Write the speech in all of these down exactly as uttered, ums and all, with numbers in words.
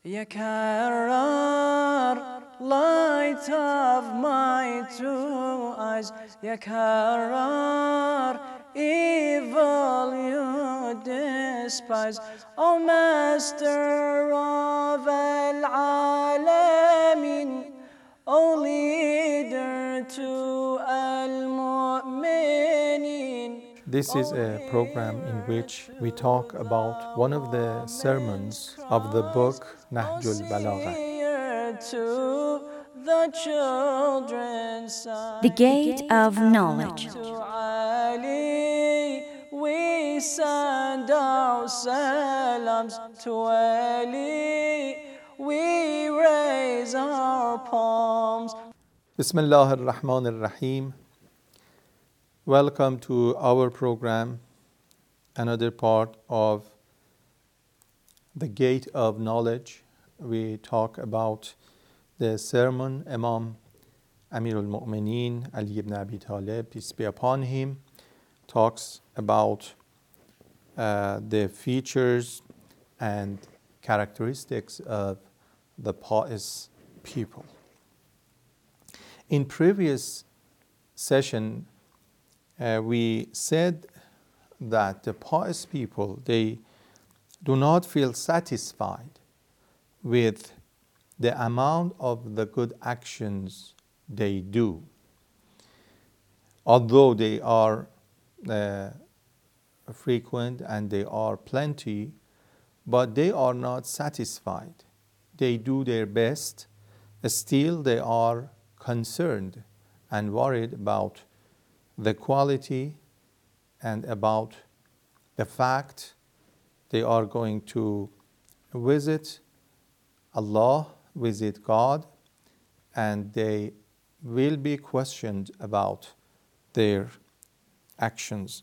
Yakarar, light of my two eyes, Yakarar, evil you despise, O Master of Al-Alamin, O leader to Al-Mu'minin. This is a program in which we talk about one of the sermons of the book Nahjul Balagha. The Gate of Knowledge. We send our salams to Ali. We raise our palms. Bismillah ar-Rahman ar-Rahim. Welcome to our program, another part of the Gate of Knowledge. We talk about the sermon Imam Amir al-Mu'mineen Ali ibn Abi Talib, peace be upon him, talks about uh, the features and characteristics of the pious people. In previous session, Uh, we said that the pious people, they do not feel satisfied with the amount of the good actions they do. Although they are uh, frequent and they are plenty, but they are not satisfied. They do their best, still they are concerned and worried about the quality and about the fact they are going to visit Allah, visit God, and they will be questioned about their actions.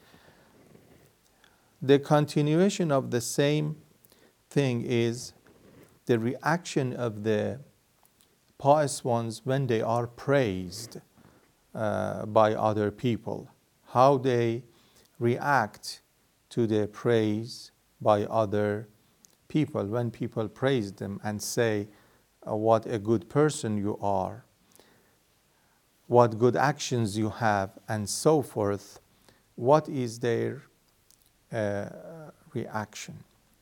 The continuation of the same thing is the reaction of the pious ones when they are praised Uh, by other people, how they react to the praise by other people when people praise them and say, uh, what a good person you are, what good actions you have, and so forth. What is their uh, reaction?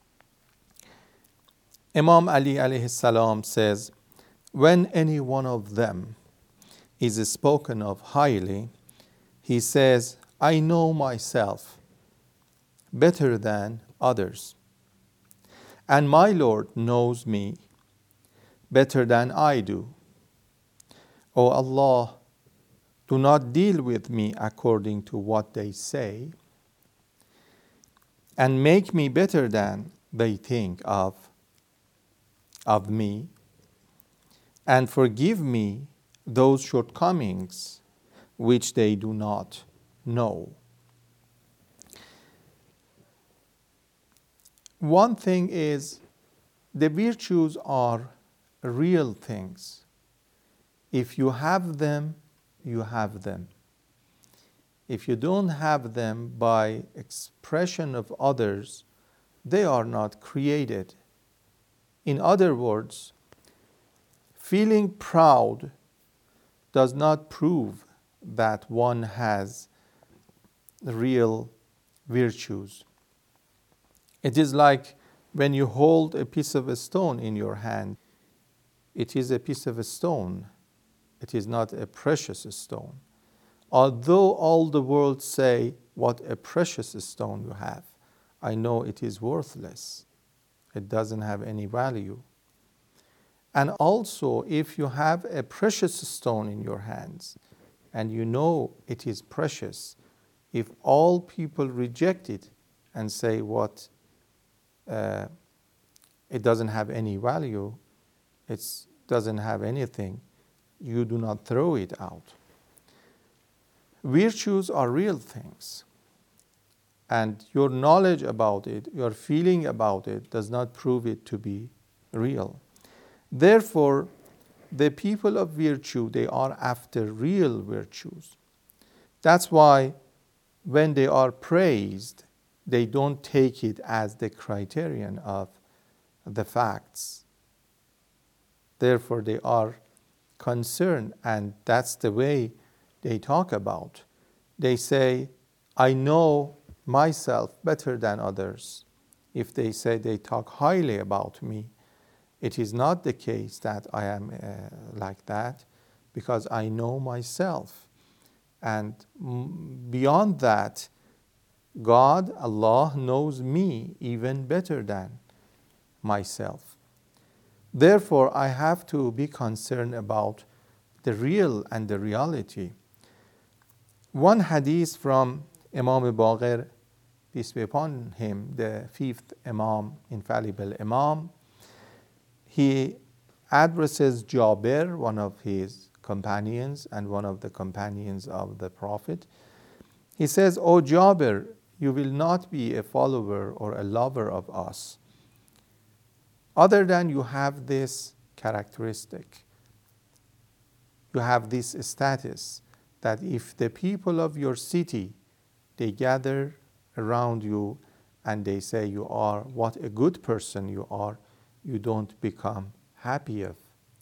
Imam Ali alayhi salam says, when any one of them is spoken of highly, he says, I know myself better than others, and my Lord knows me better than I do. O Allah, do not deal with me according to what they say, and make me better than they think of, of me, and forgive me those shortcomings which they do not know. One thing is, the virtues are real things. If you have them, you have them. If you don't have them by expression of others, they are not created. In other words, feeling proud does not prove that one has real virtues. It is like when you hold a piece of a stone in your hand. It is a piece of a stone. It is not a precious stone. Although all the world say, what a precious stone you have, I know it is worthless. It doesn't have any value. And also, if you have a precious stone in your hands and you know it is precious, if all people reject it and say what uh, it doesn't have any value, it doesn't have anything, you do not throw it out. Virtues are real things, and your knowledge about it, your feeling about it does not prove it to be real. Therefore, the people of virtue, they are after real virtues. That's why when they are praised, they don't take it as the criterion of the facts. Therefore, they are concerned, and that's the way they talk about. They say, I know myself better than others. If they say they talk highly about me, it is not the case that I am uh, like that, because I know myself. And m- beyond that, God, Allah, knows me even better than myself. Therefore, I have to be concerned about the real and the reality. One hadith from Imam Baqir, peace be upon him, the fifth Imam, infallible Imam, he addresses Jabir, one of his companions and one of the companions of the Prophet. He says, O Jabir, you will not be a follower or a lover of us, other than you have this characteristic. You have this status that if the people of your city, they gather around you and they say you are, what a good person you are, you don't become happy of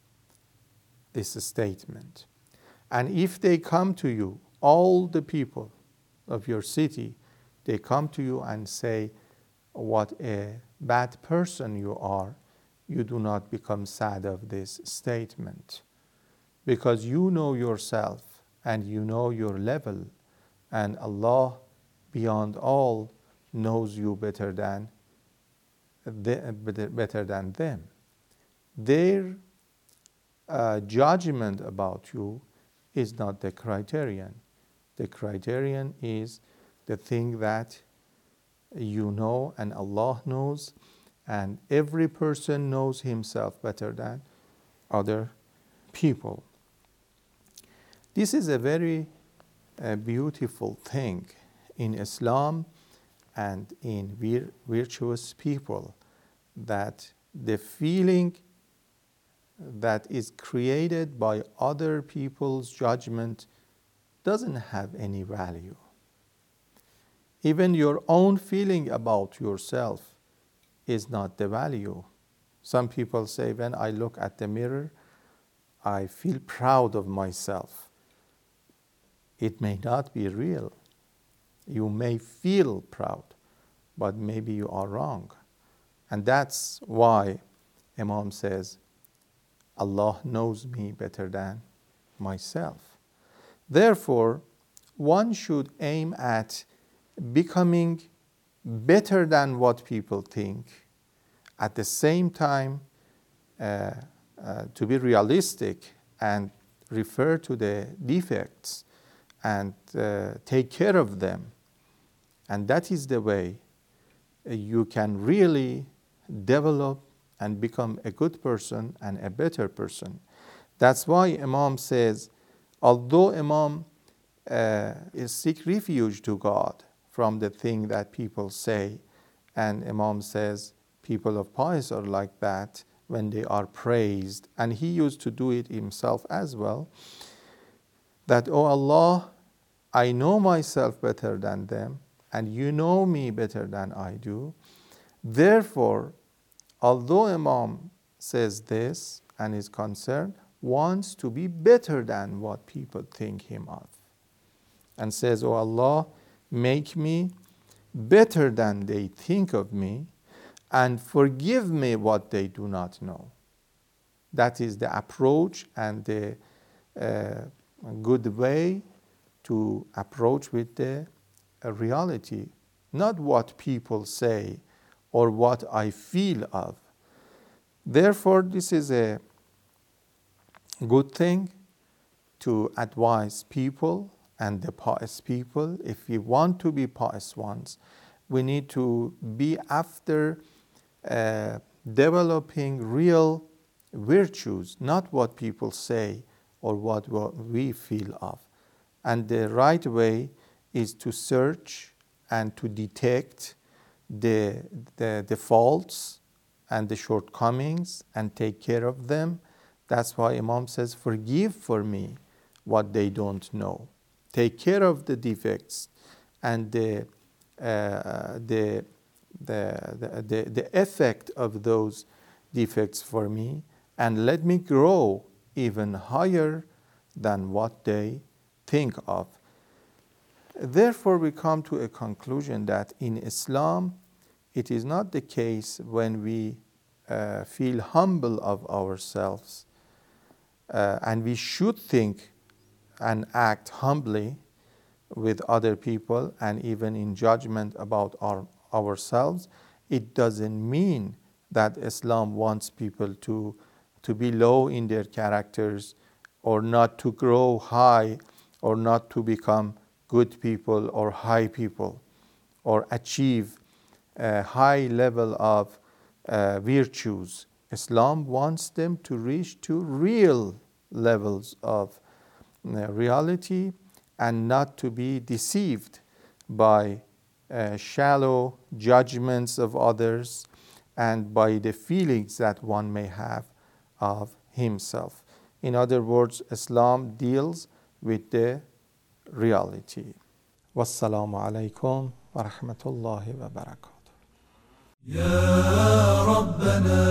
this statement. And if they come to you, all the people of your city, they come to you and say what a bad person you are, you do not become sad of this statement, because you know yourself and you know your level, and Allah beyond all knows you better than the, better than them. Their uh, judgment about you is not the criterion. The criterion is the thing that you know and Allah knows, and every person knows himself better than other people. This is a very uh, beautiful thing in Islam and in vir- virtuous people, that the feeling that is created by other people's judgment doesn't have any value. Even your own feeling about yourself is not the value. Some people say, when I look at the mirror, I feel proud of myself. It may not be real. You may feel proud, but maybe you are wrong. And that's why Imam says, Allah knows me better than myself. Therefore, one should aim at becoming better than what people think. At the same time, uh, uh, to be realistic and refer to the defects and uh, take care of them. And that is the way you can really develop and become a good person and a better person. That's why Imam says, although Imam uh, is seek refuge to God from the thing that people say, and Imam says people of pious are like that when they are praised, and he used to do it himself as well, that, oh Allah, I know myself better than them, and you know me better than I do. Therefore, although Imam says this and is concerned, wants to be better than what people think him of, and says, oh Allah, make me better than they think of me, and forgive me what they do not know. That is the approach and the uh, good way to approach with the uh, reality, not what people say or what I feel of. Therefore, this is a good thing to advise people and the pious people. If we want to be pious ones, we need to be after uh, developing real virtues, not what people say or what, what we feel of. And the right way is to search and to detect the, the, the faults and the shortcomings and take care of them. That's why Imam says, forgive for me what they don't know. Take care of the defects and the, uh, the, the, the, the, the effect of those defects for me, and let me grow even higher than what they think of. Therefore, we come to a conclusion that in Islam, it is not the case when we uh, feel humble of ourselves, uh, and we should think and act humbly with other people and even in judgment about our, ourselves. It doesn't mean that Islam wants people to, to be low in their characters, or not to grow high, or not to become good people or high people, or achieve a high level of uh, virtues. Islam wants them to reach to real levels of uh, reality, and not to be deceived by uh, shallow judgments of others and by the feelings that one may have of himself. In other words, Islam deals with the reality. Wassalamu alaikum wa rahmatullahi wa barakatuh. يا ربنا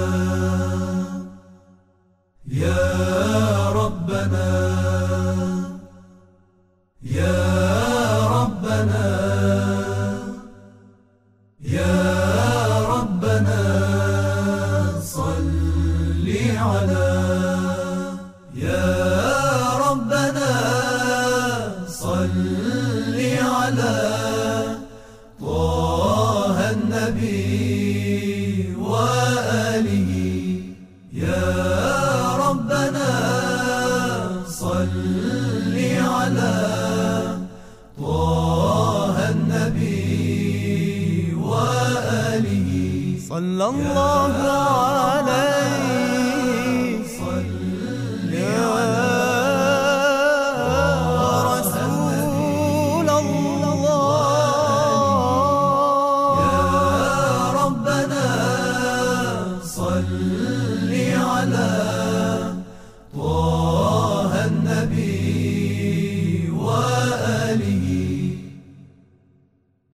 يا ربنا يا ربنا يا ربنا صل على يا ربنا صل على طه النبي وآله يا ربنا صل على طه النبي وآله صلى الله عليه